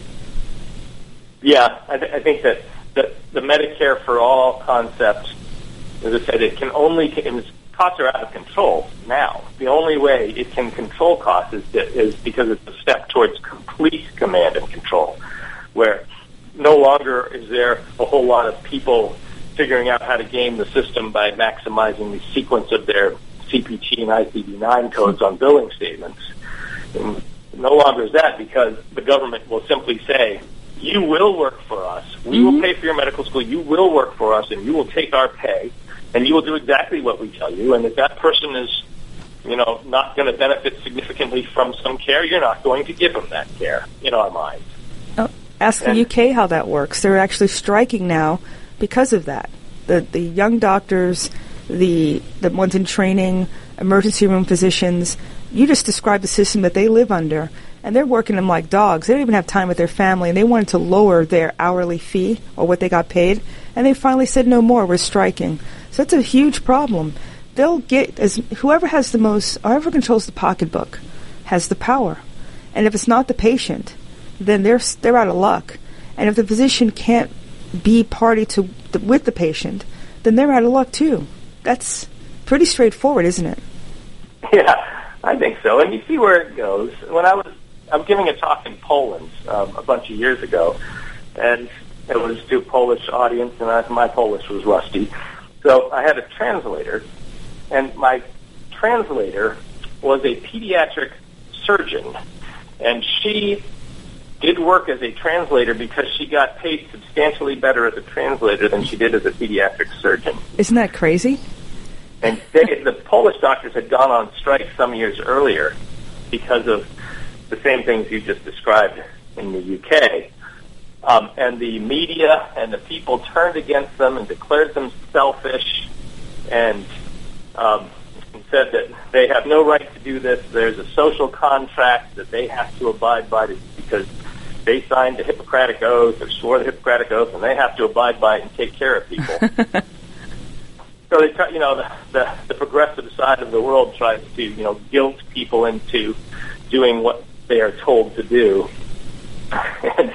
Yeah, I, th- I think that the, the Medicare for All concept, as I said, it can only, its costs are out of control now. The only way it can control costs is, is because it's a step towards complete command and control, where no longer is there a whole lot of people figuring out how to game the system by maximizing the sequence of their C P T and I C D nine codes on billing statements. And no longer is that, because the government will simply say, you will work for us. We mm-hmm. will pay for your medical school. You will work for us, and you will take our pay, and you will do exactly what we tell you. And if that person is, you know, not going to benefit significantly from some care, you're not going to give them that care in our minds. Oh, ask and the U K how that works. They're actually striking now because of that. The the young doctors, the the ones in training, emergency room physicians. You just described the system that they live under, and they're working them like dogs. They don't even have time with their family, and they wanted to lower their hourly fee or what they got paid, and they finally said no more. We're striking. So it's a huge problem. They'll get as whoever has the most, whoever controls the pocketbook, has the power, and if it's not the patient, then they're they're out of luck. And if the physician can't be party to the, with the patient, then they're out of luck too. That's pretty straightforward, isn't it? Yeah. I think so, and you see where it goes. When I was, I was giving a talk in Poland um, a bunch of years ago, and it was to a Polish audience, and I, my Polish was rusty. So I had a translator, and my translator was a pediatric surgeon, and she did work as a translator because she got paid substantially better as a translator than she did as a pediatric surgeon. Isn't that crazy? And they, the Polish doctors had gone on strike some years earlier because of the same things you just described in the U K. Um, and the media and the people turned against them and declared them selfish and um, said that they have no right to do this. There's a social contract that they have to abide by to, because they signed the Hippocratic Oath or swore the Hippocratic Oath, and they have to abide by it and take care of people. So they, try, you know, the, the the progressive side of the world tries to, you know, guilt people into doing what they are told to do. And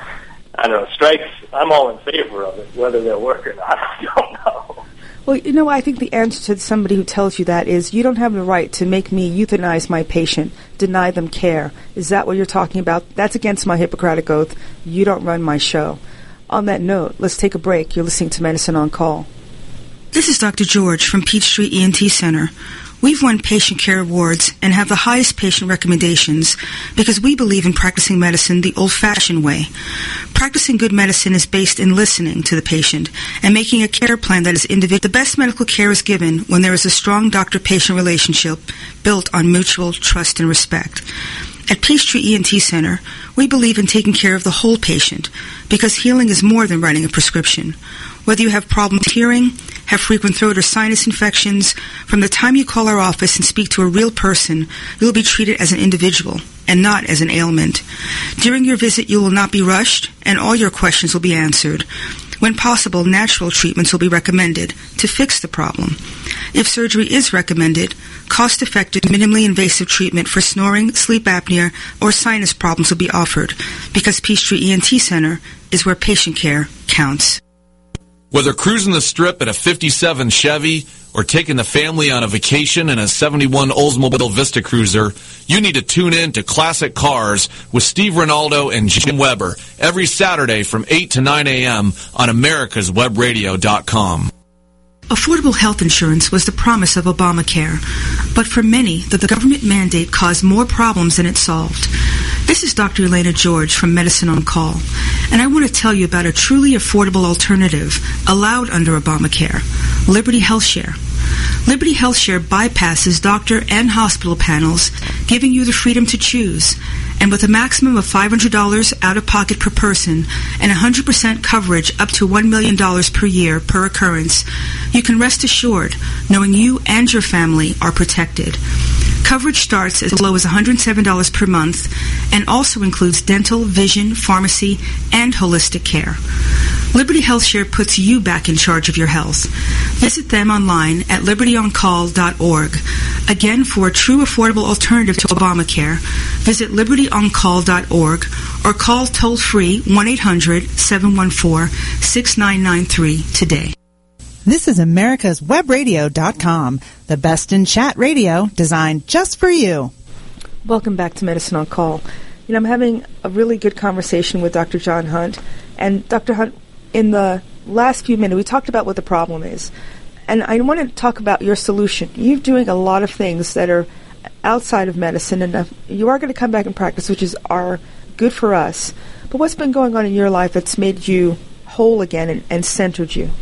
I don't know, strikes. I'm all in favor of it, whether they'll work or not. I don't know. Well, you know, I think the answer to somebody who tells you that is you don't have the right to make me euthanize my patient, deny them care. Is that what you're talking about? That's against my Hippocratic Oath. You don't run my show. On that note, let's take a break. You're listening to Medicine on Call. This is Doctor George from Peachtree E N T Center. We've won patient care awards and have the highest patient recommendations because we believe in practicing medicine the old-fashioned way. Practicing good medicine is based in listening to the patient and making a care plan that is individual. The best medical care is given when there is a strong doctor-patient relationship built on mutual trust and respect. At Peachtree E N T Center, we believe in taking care of the whole patient because healing is more than writing a prescription. Whether you have problems hearing, have frequent throat or sinus infections, from the time you call our office and speak to a real person, you will be treated as an individual and not as an ailment. During your visit, you will not be rushed, and all your questions will be answered. When possible, natural treatments will be recommended to fix the problem. If surgery is recommended, cost-effective, minimally invasive treatment for snoring, sleep apnea, or sinus problems will be offered because Peachtree E N T Center is where patient care counts. Whether cruising the strip in a fifty-seven Chevy or taking the family on a vacation in a seventy-one Oldsmobile Vista Cruiser, you need to tune in to Classic Cars with Steve Ronaldo and Jim Weber every Saturday from eight to nine a.m. on americas web radio dot com. Affordable health insurance was the promise of Obamacare, but for many, the government mandate caused more problems than it solved. This is Doctor Elena George from Medicine on Call, and I want to tell you about a truly affordable alternative allowed under Obamacare, Liberty HealthShare. Liberty HealthShare bypasses doctor and hospital panels, giving you the freedom to choose. And with a maximum of five hundred dollars out-of-pocket per person and one hundred percent coverage up to one million dollars per year per occurrence, you can rest assured knowing you and your family are protected. Coverage starts as low as one hundred seven dollars per month and also includes dental, vision, pharmacy, and holistic care. Liberty HealthShare puts you back in charge of your health. Visit them online at liberty on call dot org. Again, for a true affordable alternative to Obamacare, visit liberty on call dot org or call toll-free one eight hundred seven one four six nine nine three today. This is americas web radio dot com, the best in chat radio designed just for you. Welcome back to Medicine on Call. You know, I'm having a really good conversation with Doctor John Hunt. And Doctor Hunt, in the last few minutes, we talked about what the problem is. And I want to talk about your solution. You're doing a lot of things that are outside of medicine, and you are going to come back and practice, which is are good for us. But what's been going on in your life that's made you whole again and, and centered you?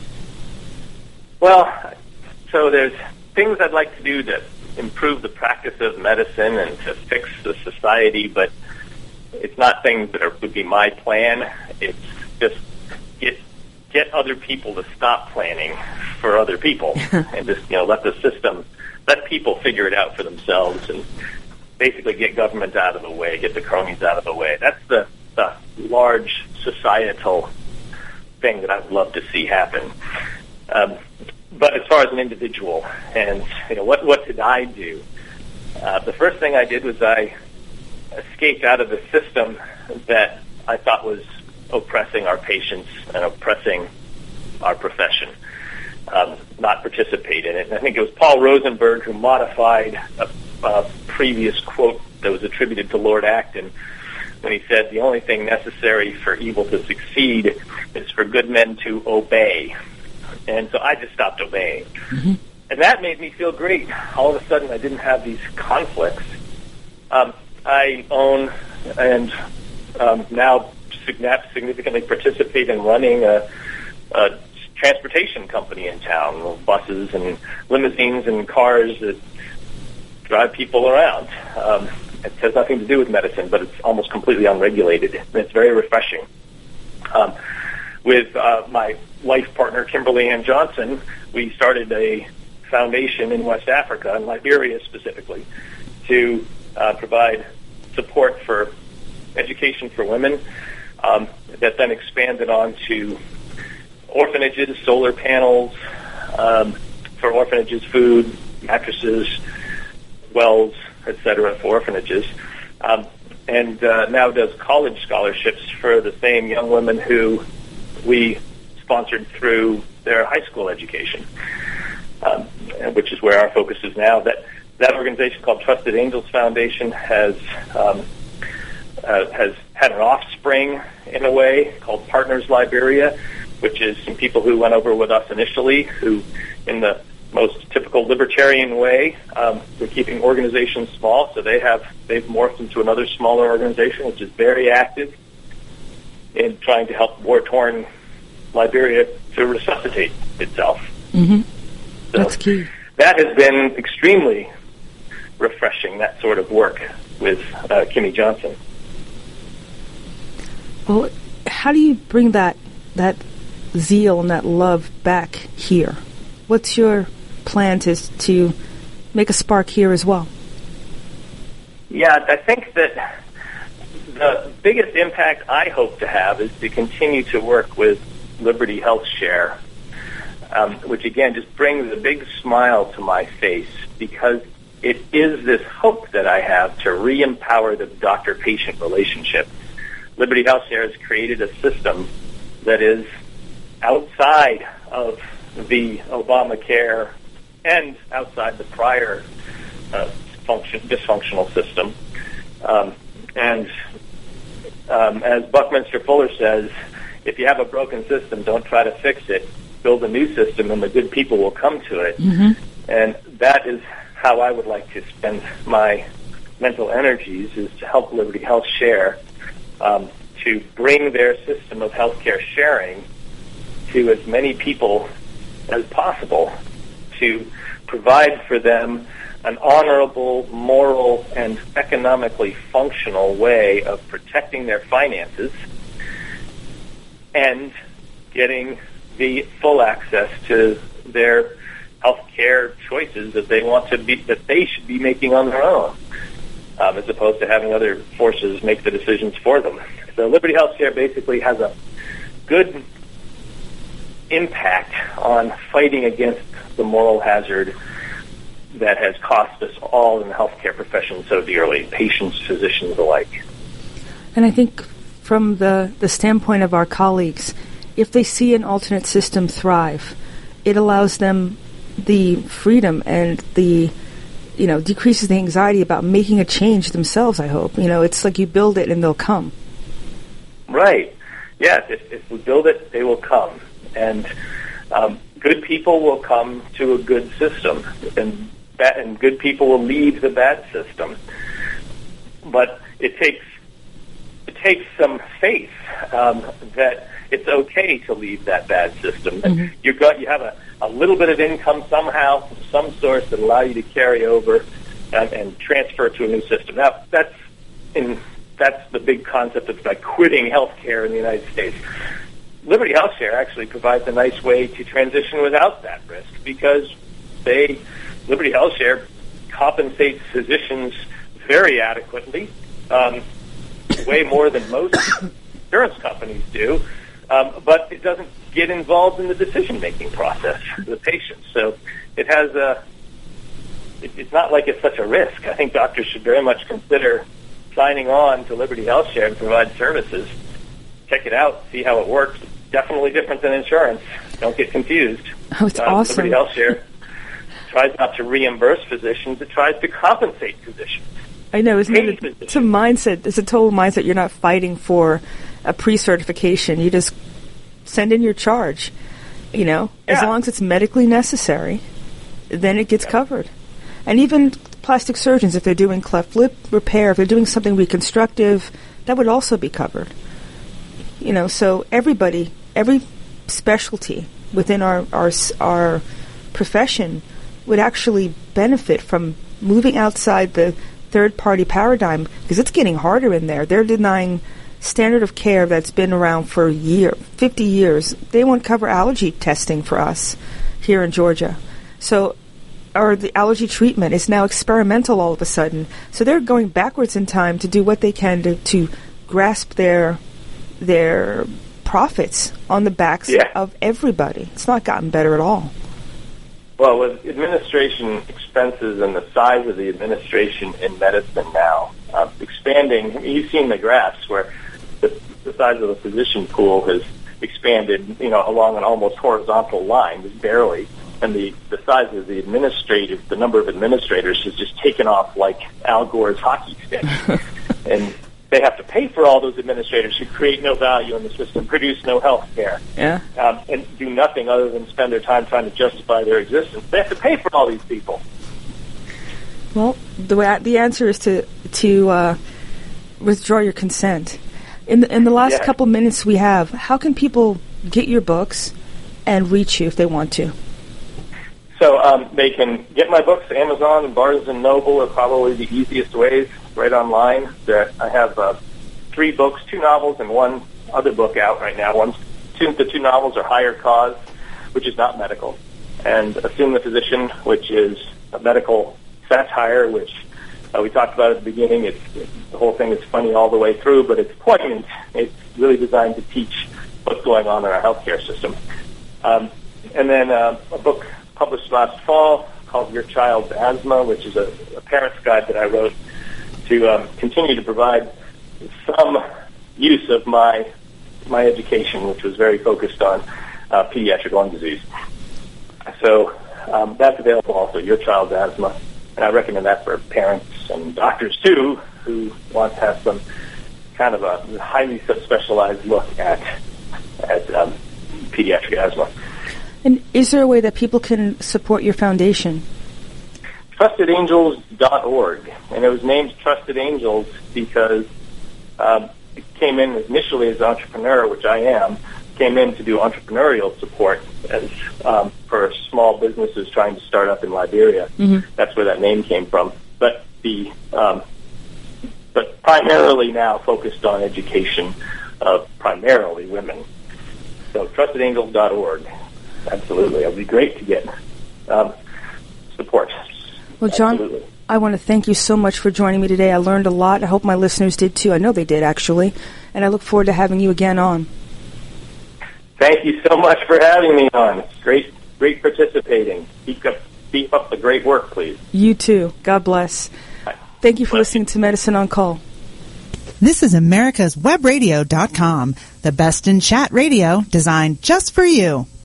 Well, so there's things I'd like to do to improve the practice of medicine and to fix the society, but it's not things that are, would be my plan. It's just get get other people to stop planning for other people and just, you know, let the system, let people figure it out for themselves and basically get government out of the way, get the cronies out of the way. That's the, the large societal thing that I'd love to see happen. Um, but as far as an individual and, you know, what, what did I do? Uh, the first thing I did was I escaped out of the system that I thought was oppressing our patients and oppressing our profession, um, not participate in it. And I think it was Paul Rosenberg who modified a, a previous quote that was attributed to Lord Acton when he said, the only thing necessary for evil to succeed is for good men to obey. And so I just stopped obeying. Mm-hmm. And that made me feel great. All of a sudden I didn't have these conflicts. Um, I own and um, now significantly participate in running a, a transportation company in town, buses and limousines and cars that drive people around. Um, it has nothing to do with medicine, but it's almost completely unregulated. And it's very refreshing. Um, with uh, my life partner, Kimberly Ann Johnson, we started a foundation in West Africa, in Liberia specifically, to uh, provide support for education for women, um, that then expanded on to orphanages, solar panels, um, for orphanages, food, mattresses, wells, et cetera, for orphanages, um, and uh, now does college scholarships for the same young women who we sponsored through their high school education, um, which is where our focus is now. That that organization called Trusted Angels Foundation has um, uh, has had an offspring in a way called Partners Liberia, which is some people who went over with us initially, who, in the most typical libertarian way, um, we're keeping organizations small, so they have they've morphed into another smaller organization, which is very active in trying to help war-torn Liberia to resuscitate itself. Mm-hmm. So that's key. That has been extremely refreshing, that sort of work with uh, Kimmy Johnson. Well, how do you bring that that zeal and that love back here? What's your plan to to make a spark here as well? Yeah, I think that the biggest impact I hope to have is to continue to work with Liberty Health Share, um, which again just brings a big smile to my face, because it is this hope that I have to re-empower the doctor-patient relationship. Liberty Health Share has created a system that is outside of the Obamacare and outside the prior uh, function, dysfunctional system. Um, and um, as Buckminster Fuller says, if you have a broken system, don't try to fix it. Build a new system, and the good people will come to it. Mm-hmm. And that is how I would like to spend my mental energies, is to help Liberty Health Share um, to bring their system of healthcare sharing to as many people as possible, to provide for them an honorable, moral, and economically functional way of protecting their finances and getting the full access to their health care choices that they want to be, that they should be making on their own, um, as opposed to having other forces make the decisions for them. So Liberty Health Share basically has a good impact on fighting against the moral hazard that has cost us all in the healthcare profession so dearly, patients, physicians alike. And I think from the, the standpoint of our colleagues, if they see an alternate system thrive, it allows them the freedom and the, you know, decreases the anxiety about making a change themselves, I hope. You know, it's like you build it and they'll come. Right. Yes, if, if we build it, they will come. And um, good people will come to a good system, and that, and good people will leave the bad system. But it takes it takes some faith um, that it's okay to leave that bad system. Mm-hmm. And you got you have a, a little bit of income somehow from some source that allow you to carry over and, and transfer to a new system. Now that's in that's the big concept of like quitting healthcare in the United States. Liberty Health Share actually provides a nice way to transition without that risk, because they, Liberty Health Share compensates physicians very adequately, um, way more than most insurance companies do, um, but it doesn't get involved in the decision-making process for the patient. So it has a, it, it's not like it's such a risk. I think doctors should very much consider signing on to Liberty Health Share to provide services. Check it out, see how it works. Definitely different than insurance. Don't get confused. Oh, it's uh, awesome. Liberty Health Share tries not to reimburse physicians. It tries to compensate physicians. I know, isn't it? A, it's a mindset. It's a total mindset. You're not fighting for a pre-certification. You just send in your charge. You know, yeah. As long as it's medically necessary, then it gets yeah. covered. And even plastic surgeons, if they're doing cleft lip repair, if they're doing something reconstructive, that would also be covered. You know, so everybody, every specialty within our, our our profession would actually benefit from moving outside the third-party paradigm, because it's getting harder in there. They're denying standard of care that's been around for a year, fifty years, they won't cover allergy testing for us here in Georgia. So, or the allergy treatment is now experimental all of a sudden. So they're going backwards in time to do what they can to, to grasp their their profits on the backs yeah. of everybody. It's not gotten better at all. Well, with administration expenses and the size of the administration in medicine now uh, expanding, you've seen the graphs where the, the size of the physician pool has expanded, you know, along an almost horizontal line, just barely, and the, the size of the administrative, the number of administrators has just taken off like Al Gore's hockey stick. And they have to pay for all those administrators who create no value in the system, produce no health care, yeah. um, and do nothing other than spend their time trying to justify their existence. They have to pay for all these people. Well, the way, the answer is to to uh, withdraw your consent. In the, in the last yeah. couple minutes we have, how can people get your books and reach you if they want to? So um, they can get my books. Amazon and Barnes and Noble are probably the easiest ways. Right online. There, I have uh, three books, two novels, and one other book out right now. One's two, the two novels are Higher Cause, which is not medical, and Assume the Physician, which is a medical satire, which uh, we talked about at the beginning. It's, it's the whole thing is funny all the way through, but it's poignant. It's really designed to teach what's going on in our healthcare system. Um, and then uh, a book published last fall called Your Child's Asthma, which is a, a parent's guide that I wrote to um, continue to provide some use of my my education, which was very focused on uh, pediatric lung disease. So um, that's available also, Your Child's Asthma, and I recommend that for parents and doctors too, who want to have some kind of a highly subspecialized look at at um, pediatric asthma. And is there a way that people can support your foundation? Trusted Angels dot org, and it was named Trusted Angels because um, it came in initially as an entrepreneur, which I am, came in to do entrepreneurial support as um, for small businesses trying to start up in Liberia. Mm-hmm. That's where that name came from. But the um, but primarily now focused on education of primarily women. So Trusted Angels dot org, absolutely, it would be great to get um, support. Well, John, Absolutely. I want to thank you so much for joining me today. I learned a lot. I hope my listeners did too. I know they did, actually. And I look forward to having you again on. Thank you so much for having me on. It's great, great participating. Keep up, keep up the great work, please. You too. God bless. Thank you for listening to Medicine on Call. This is America's Web Radio dot com, the best in chat radio designed just for you.